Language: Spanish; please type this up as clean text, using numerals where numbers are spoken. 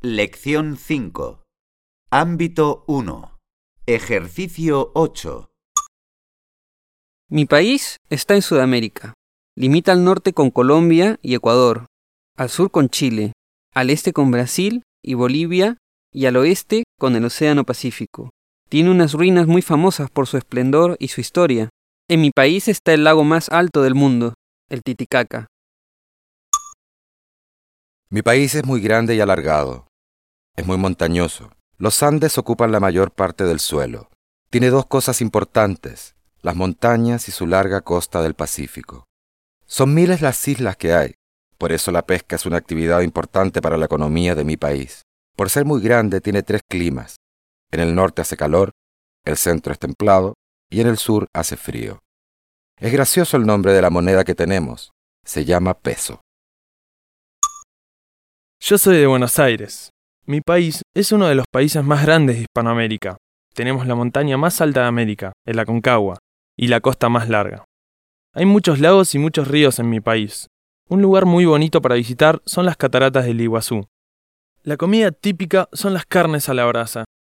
Lección 5. Ámbito 1. Ejercicio 8. Mi país está en Sudamérica. Limita al norte con Colombia y Ecuador, al sur con Chile, al este con Brasil y Bolivia y al oeste con el Océano Pacífico. Tiene unas ruinas muy famosas por su esplendor y su historia. En mi país está el lago más alto del mundo, el Titicaca. Mi país es muy grande y alargado. Es muy montañoso. Los Andes ocupan la mayor parte del suelo. Tiene dos cosas importantes, las montañas y su larga costa del Pacífico. Son miles las islas que hay, por eso la pesca es una actividad importante para la economía de mi país. Por ser muy grande tiene 3 climas. En el norte hace calor, el centro es templado y en el sur hace frío. Es gracioso el nombre de la moneda que tenemos. Se llama peso. Yo soy de Buenos Aires. Mi país es uno de los países más grandes de Hispanoamérica. Tenemos la montaña más alta de América, el Aconcagua, y la costa más larga. Hay muchos lagos y muchos ríos en mi país. Un lugar muy bonito para visitar son las cataratas del Iguazú. La comida típica son las carnes a la brasa,